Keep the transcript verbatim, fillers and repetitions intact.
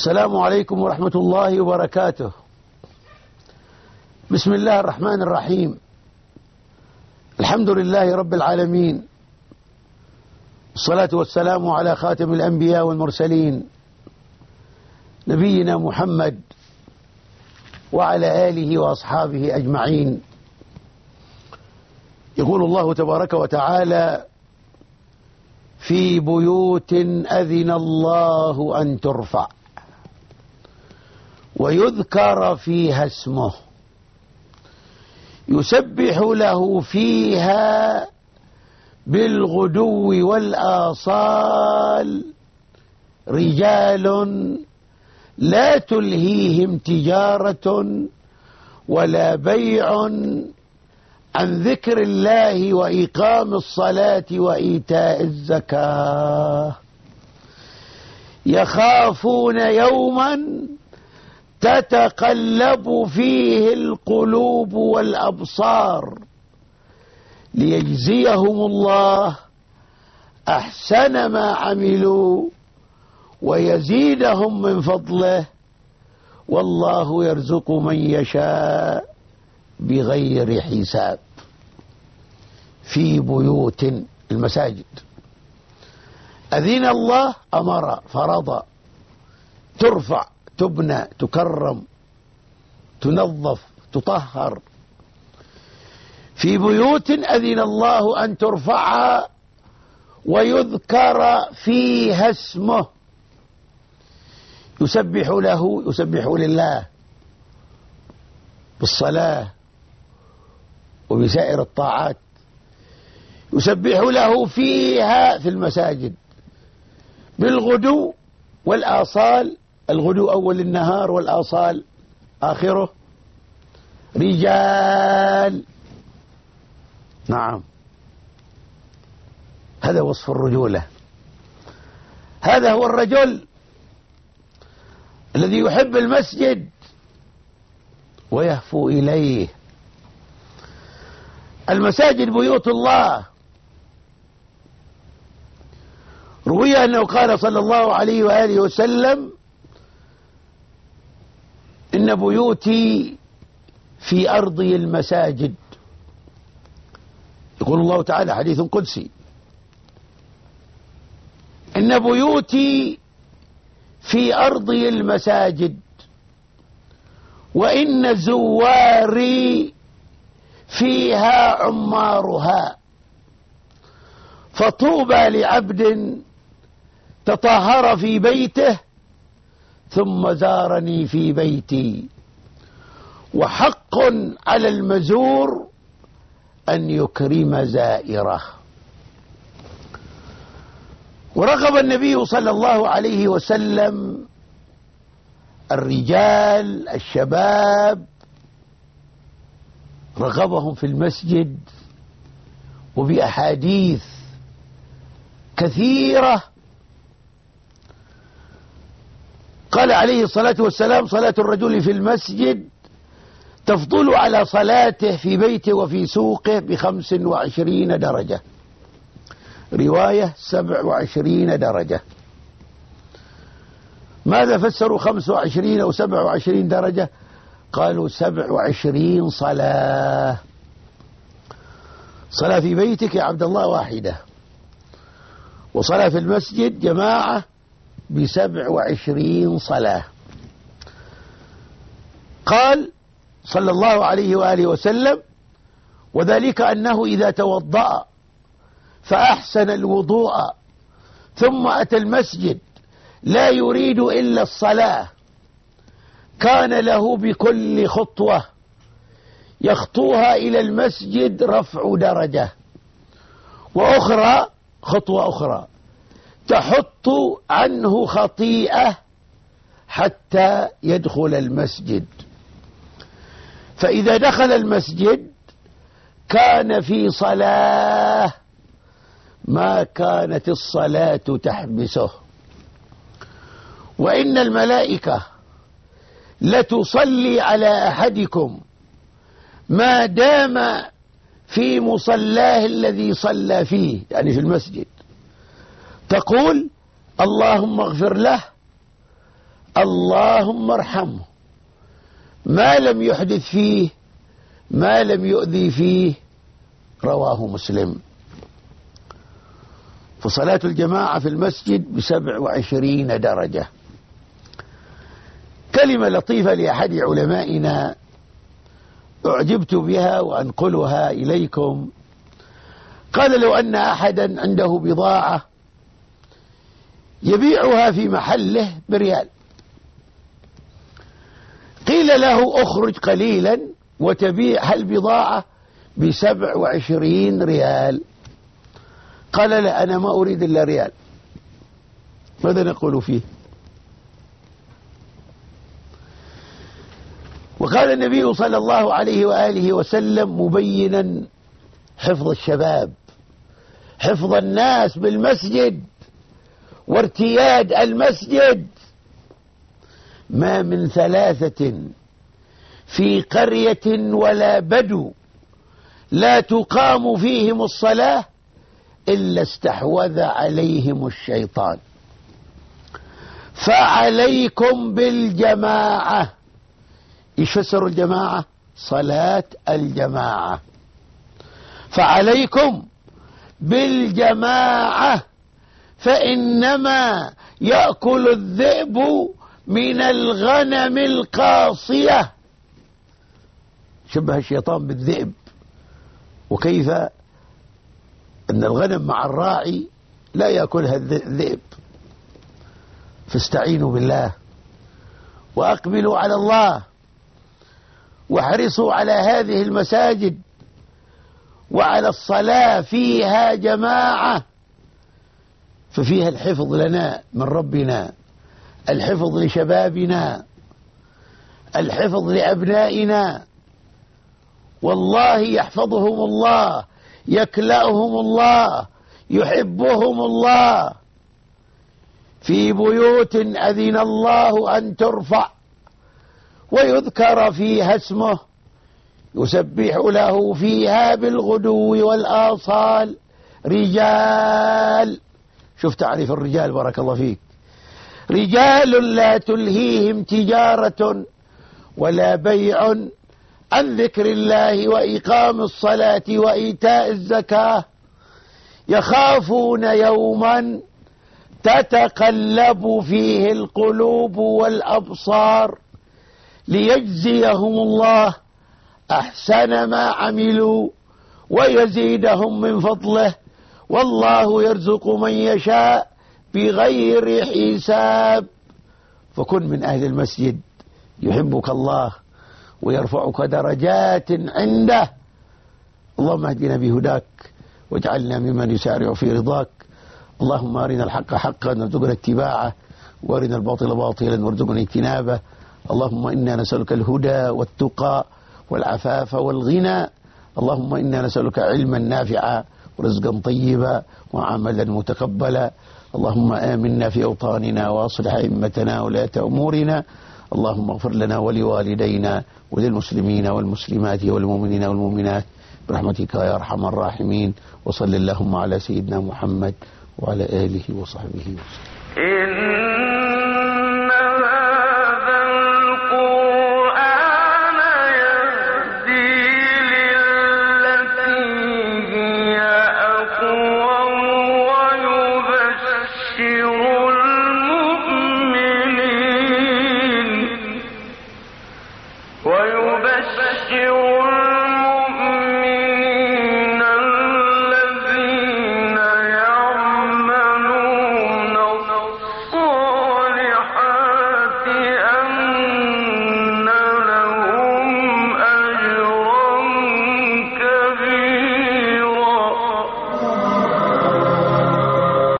السلام عليكم ورحمة الله وبركاته. بسم الله الرحمن الرحيم. الحمد لله رب العالمين، الصلاة والسلام على خاتم الأنبياء والمرسلين نبينا محمد وعلى آله وأصحابه أجمعين. يقول الله تبارك وتعالى: في بيوت أذن الله أن ترفع ويذكر فيها اسمه يسبح له فيها بالغدو والآصال رجال لا تلهيهم تجارة ولا بيع عن ذكر الله وإقام الصلاة وإيتاء الزكاة يخافون يوما تتقلب فيه القلوب والأبصار ليجزيهم الله أحسن ما عملوا ويزيدهم من فضله والله يرزق من يشاء بغير حساب. في بيوت المساجد أذن الله، أمر، فرض، ترفع، تبنى، تكرم، تنظف، تطهر. في بيوت أذن الله أن ترفع ويذكر فيها اسمه يسبح له، يسبح لله بالصلاة وبسائر الطاعات، يسبح له فيها في المساجد بالغدو والآصال. الغدو أول النهار والآصال آخره. رجال، نعم، هذا وصف الرجولة. هذا هو الرجل الذي يحب المسجد ويهفو إليه. المساجد بيوت الله. روي أنه قال صلى الله عليه وآله وسلم: إن بيوتي في أرضي المساجد. يقول الله تعالى حديث قدسي: إن بيوتي في أرضي المساجد وإن زواري فيها عمارها، فطوبى لعبد تطهر في بيته ثم زارني في بيتي، وحق على المزور أن يكرم زائره. ورغب النبي صلى الله عليه وسلم الرجال الشباب، رغبهم في المسجد وبأحاديث كثيرة. قال عليه الصلاة والسلام: صلاة الرجل في المسجد تفضل على صلاته في بيته وفي سوقه بخمس وعشرين درجة. رواية سبع وعشرين درجة. ماذا فسروا خمس وعشرين أو سبع وعشرين درجة؟ قالوا سبع وعشرين صلاة. صلاة في بيتك يا عبد الله واحدة، وصلاة في المسجد جماعة بسبع وعشرين صلاة. قال صلى الله عليه وآله وسلم: وذلك أنه إذا توضأ فأحسن الوضوء ثم أتى المسجد لا يريد إلا الصلاة، كان له بكل خطوة يخطوها إلى المسجد رفع درجة، وأخرى خطوة أخرى تحط عنه خطيئة حتى يدخل المسجد. فإذا دخل المسجد كان في صلاة ما كانت الصلاة تحبسه. وإن الملائكة لتصلي على أحدكم ما دام في مصلاه الذي صلى فيه، يعني في المسجد، تقول: اللهم اغفر له، اللهم ارحمه ما لم يحدث فيه ما لم يؤذي فيه. رواه مسلم. فصلاة الجماعة في المسجد بسبع وعشرين درجة. كلمة لطيفة لأحد علمائنا أعجبت بها وأنقلها إليكم. قال: لو أن أحدا عنده بضاعة يبيعها في محله بريال، قيل له اخرج قليلا وتبيع البضاعة بسبع وعشرين ريال، قال: لا، أنا ما أريد إلا ريال. ماذا نقول فيه؟ وقال النبي صلى الله عليه وآله وسلم مبينا حفظ الشباب، حفظ الناس بالمسجد وارتياد المسجد: ما من ثلاثة في قرية ولا بدو لا تقام فيهم الصلاة إلا استحوذ عليهم الشيطان. فعليكم بالجماعة. إيش فسروا الجماعة؟ صلاة الجماعة. فعليكم بالجماعة فإنما يأكل الذئب من الغنم القاصية. شبه الشيطان بالذئب، وكيف أن الغنم مع الراعي لا يأكلها الذئب. فاستعينوا بالله وأقبلوا على الله واحرصوا على هذه المساجد وعلى الصلاة فيها جماعة، ففيها الحفظ لنا من ربنا، الحفظ لشبابنا، الحفظ لأبنائنا، والله يحفظهم الله، يكلأهم الله، يحبهم الله. في بيوت أذن الله أن ترفع ويذكر فيها اسمه يسبح له فيها بالغدو والآصال رجال. شوف تعريف الرجال، بارك الله فيك: رجال لا تلهيهم تجارة ولا بيع عن ذكر الله وإقام الصلاة وإيتاء الزكاة يخافون يوما تتقلب فيه القلوب والأبصار ليجزيهم الله أحسن ما عملوا ويزيدهم من فضله والله يرزق من يشاء بغير حساب. فكن من أهل المسجد يحبك الله ويرفعك درجات عنده. اللهم اهدنا بهداك واجعلنا ممن يسارع في رضاك. اللهم أرنا الحق حقا وارزقنا اتباعه وأرنا الباطل باطلا وارزقنا اجتنابه. اللهم إنا نسألك الهدى والتقى والعفاف والغنى. اللهم إنا نسألك علما نافعا ورزقا طيبا وعملا متقبلا. اللهم آمنا في أوطاننا وأصلح أئمتنا ولاة أمورنا. اللهم اغفر لنا ولوالدينا وللمسلمين والمسلمات والمؤمنين والمؤمنات برحمتك يا أرحم الراحمين. وصل اللهم على سيدنا محمد وعلى آله وصحبه وسلم.